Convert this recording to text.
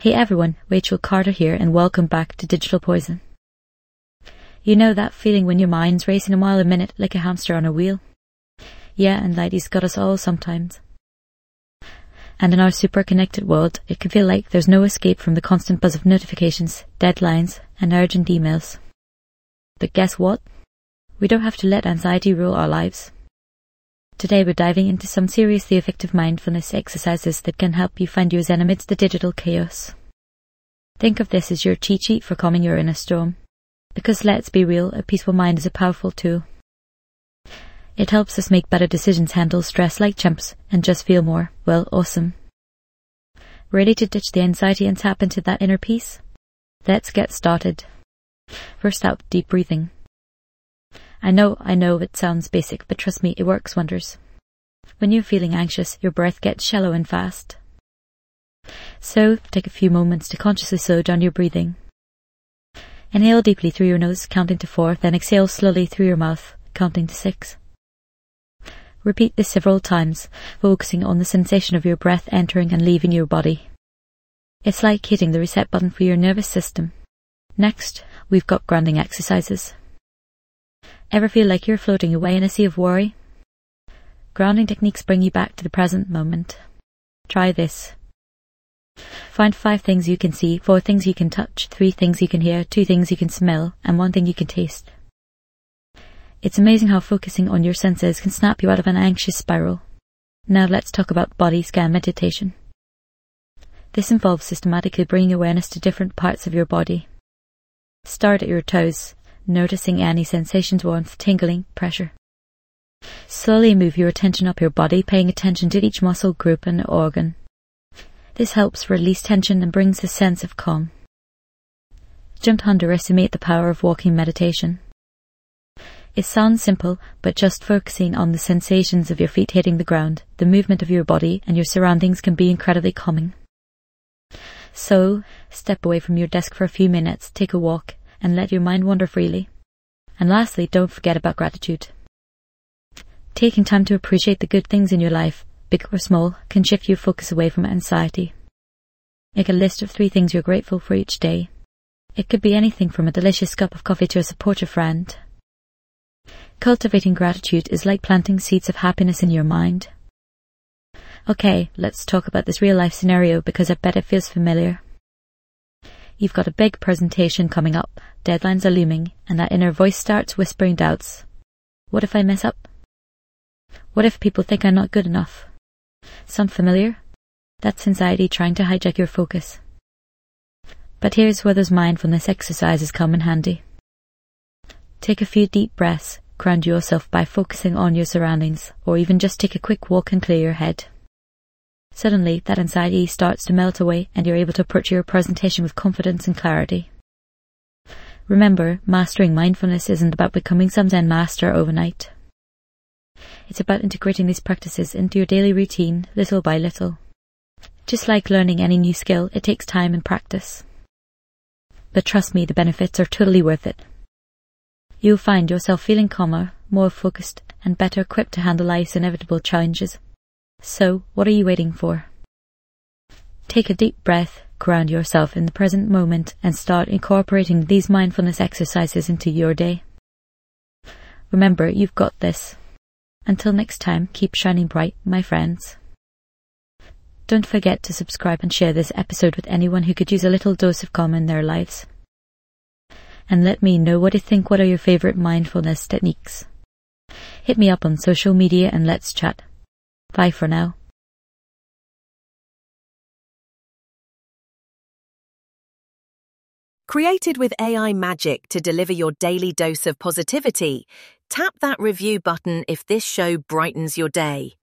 Hey everyone, Rachel Carter here and welcome back to Digital Poison. You know that feeling when your mind's racing a mile a minute like a hamster on a wheel? Yeah, anxiety's got us all sometimes. And in our super connected world, it can feel like there's no escape from the constant buzz of notifications, deadlines, and urgent emails. But guess what? We don't have to let anxiety rule our lives. Today we're diving into some seriously effective mindfulness exercises that can help you find your zen amidst the digital chaos. Think of this as your cheat sheet for calming your inner storm. Because let's be real, a peaceful mind is a powerful tool. It helps us make better decisions, handle stress like champs, and just feel more, well, awesome. Ready to ditch the anxiety and tap into that inner peace? Let's get started. First out, deep breathing. I know it sounds basic, but trust me, it works wonders. When you're feeling anxious, your breath gets shallow and fast. So, take a few moments to consciously slow down your breathing. Inhale deeply through your nose, counting to 4, then exhale slowly through your mouth, counting to 6. Repeat this several times, focusing on the sensation of your breath entering and leaving your body. It's like hitting the reset button for your nervous system. Next, we've got grounding exercises. Ever feel like you're floating away in a sea of worry? Grounding techniques bring you back to the present moment. Try this. Find 5 things you can see, 4 things you can touch, 3 things you can hear, 2 things you can smell, and 1 thing you can taste. It's amazing how focusing on your senses can snap you out of an anxious spiral. Now let's talk about body scan meditation. This involves systematically bringing awareness to different parts of your body. Start at your toes, noticing any sensations, warmth, tingling, pressure. Slowly move your attention up your body, paying attention to each muscle group and organ. This helps release tension and brings a sense of calm. Don't underestimate the power of walking meditation. It sounds simple, but just focusing on the sensations of your feet hitting the ground, the movement of your body, and your surroundings can be incredibly calming. So, step away from your desk for a few minutes, take a walk, and let your mind wander freely. And lastly, don't forget about gratitude. Taking time to appreciate the good things in your life, big or small, can shift your focus away from anxiety. Make a list of 3 things you're grateful for each day. It could be anything from a delicious cup of coffee to a supportive friend. Cultivating gratitude is like planting seeds of happiness in your mind. Okay, let's talk about this real-life scenario because I bet it feels familiar. You've got a big presentation coming up, deadlines are looming, and that inner voice starts whispering doubts. What if I mess up? What if people think I'm not good enough? Sound familiar? That's anxiety trying to hijack your focus. But here's where those mindfulness exercises come in handy. Take a few deep breaths, ground yourself by focusing on your surroundings, or even just take a quick walk and clear your head. Suddenly, that anxiety starts to melt away and you're able to approach your presentation with confidence and clarity. Remember, mastering mindfulness isn't about becoming some Zen master overnight. It's about integrating these practices into your daily routine, little by little. Just like learning any new skill, it takes time and practice. But trust me, the benefits are totally worth it. You'll find yourself feeling calmer, more focused, and better equipped to handle life's inevitable challenges. So, what are you waiting for? Take a deep breath, ground yourself in the present moment, and start incorporating these mindfulness exercises into your day. Remember, you've got this. Until next time, keep shining bright, my friends. Don't forget to subscribe and share this episode with anyone who could use a little dose of calm in their lives. And let me know what you think. What are your favorite mindfulness techniques? Hit me up on social media and let's chat. Bye for now. Created with AI magic to deliver your daily dose of positivity, tap that review button if this show brightens your day.